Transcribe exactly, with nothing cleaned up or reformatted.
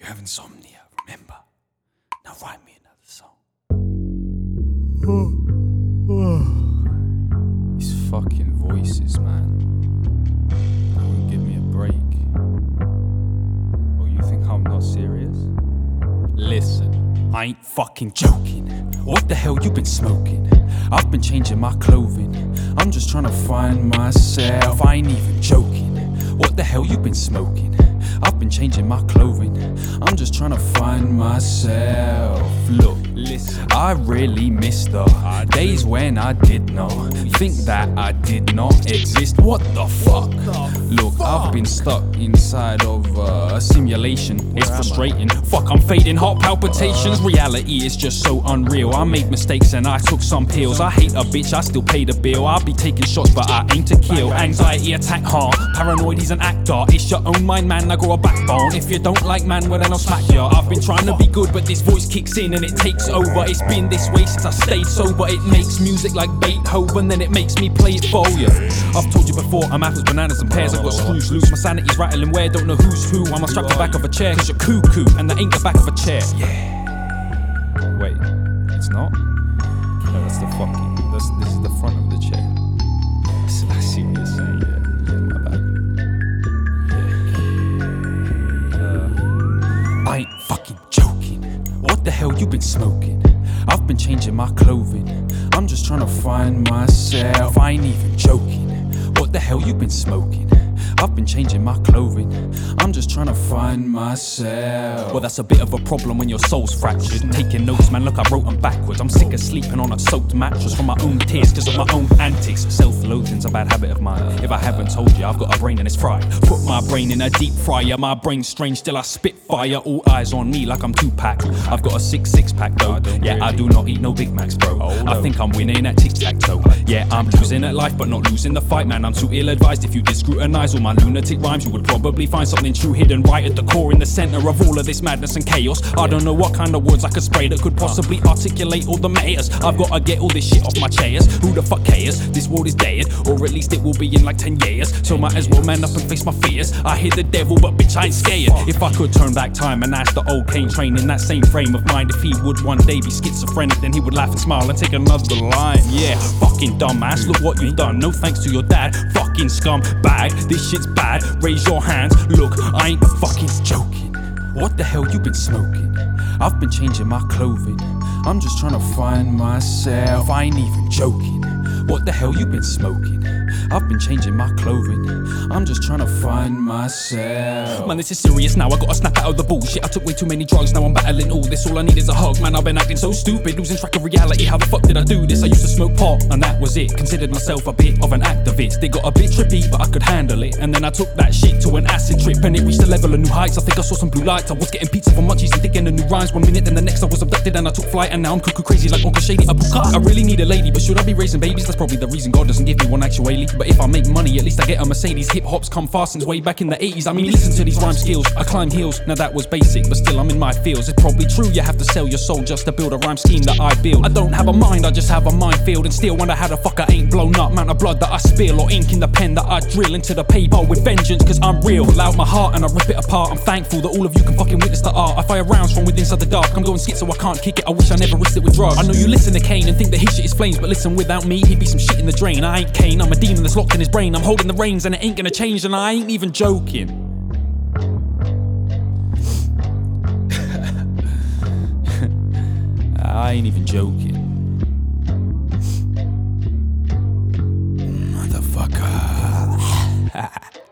You have insomnia, remember? Now write me another song. These fucking voices, man. They won't give me a break. Oh, you think I'm not serious? Listen, I ain't fucking joking. What the hell you been smoking? I've been changing my clothing. I'm just trying to find myself. I ain't even joking. What the hell you been smoking? I've been changing my clothing. I'm just trying to find myself. Look, listen, I really miss the days when I did not think that I did not exist. What the fuck? Look, I've been stuck inside of uh, a simulation. It's frustrating. Fuck, I'm fading. Heart palpitations. Reality is just so unreal. I made mistakes and I took some pills. I hate a bitch, I still pay the bill. I'll be taking shots, but I aim to kill. Anxiety attack hard. Paranoid, he's an actor. It's your own mind, man. I got a backbone. If you don't like man, well then I'll smack ya. I've been trying to be good, but this voice kicks in and it takes over. It's been this way since I stayed sober. It makes music like Beethoven, then it makes me play it for ya. I've told you before, I'm apples, bananas and pears. I've got screws loose, my sanity's rattling where, don't know who's who. I'm strapped to the back of a chair, cause you're cuckoo, and that ain't the back of a chair. Yeah. Wait, it's not? No, that's the fucking, that's, this is the front of the chair. I see what you're saying, yeah. Yeah, my bad. I ain't fucking joking. What the hell you been smoking? I've been changing my clothing. I'm just trying to find myself. I ain't even joking. What the hell you been smoking? I've been changing my clothing. I'm just trying to find myself. Well, that's a bit of a problem when your soul's fractured. Taking notes, man, look, I wrote them backwards. I'm sick of sleeping on a soaked mattress from my own tears, cause of my own antics. Self-loathing's a bad habit of mine. If I haven't told you, I've got a brain and it's fried. Put my brain in a deep fryer. My brain's strange, still I spit fire. All eyes on me like I'm Tupac. I've got a six six pack though. Yeah, I do not eat no Big Macs, bro. I think I'm winning at tic-tac-toe. Yeah, I'm losing at life, but not losing the fight, man. I'm too ill-advised. If you did scrutinize all my lunatic rhymes, you would probably find something true hidden right at the core, in the center of all of this madness and chaos. I don't know what kind of words I could spray that could possibly articulate all the mayors. I've gotta get all this shit off my chairs. Who the fuck cares? This world is dead, or at least it will be in like ten years. So might as well man up and face my fears. I hear the devil, but bitch, I ain't scared. If I could turn back time and ask the old Kane Train in that same frame of mind if he would one day be schizophrenic, then he would laugh and smile and take another line. Yeah, fucking dumbass, look what you've done. No thanks to your dad, fucking scumbag. This shit's bad, raise your hands. Look, I ain't fucking joking. What the hell you been smoking? I've been changing my clothing. I'm just trying to find myself. I ain't even joking. What the hell you been smoking? I've been changing my clothing. I'm just trying to find myself. Man, this is serious now. I gotta snap out of the bullshit. I took way too many drugs, now I'm battling all this. All I need is a hug, man. I've been acting so stupid, losing track of reality. How the fuck did I do this? I used to smoke pot, and that was it. Considered myself a bit of an activist. It got a bit trippy, but I could handle it. And then I took that shit to an acid trip, and it reached a level of new heights. I think I saw some blue lights. I was getting pizza from munchies and digging the new rhymes. One minute, then the next I was abducted and I took flight. And now I'm cuckoo crazy like Uncle Shady Abuka. I really need a lady, but should I be raising babies? That's probably the reason God doesn't give me one actually. But if I make money, at least I get a Mercedes. Hip hop's come fast since way back in the eighties. I mean, listen to these rhyme skills. I climb hills, now that was basic, but still I'm in my fields. It's probably true you have to sell your soul just to build a rhyme scheme that I build. I don't have a mind, I just have a minefield, and still wonder how the fuck I ain't blown up. Amount of blood that I spill, or ink in the pen that I drill into the paper with vengeance, cause I'm real. Pull out my heart and I rip it apart. I'm thankful that all of you can fucking witness the art. I fire rounds from within inside the dark. I'm going skit so I can't kick it. I wish I never risked it with drugs. I know you listen to Kane and think that his shit is flames, but listen, without me he'd be some shit in the drain. I ain't Kane, I'm a demon that's locked in his brain. I'm holding the reins and it ain't gonna change, and I ain't even joking. I ain't even joking. Motherfucker.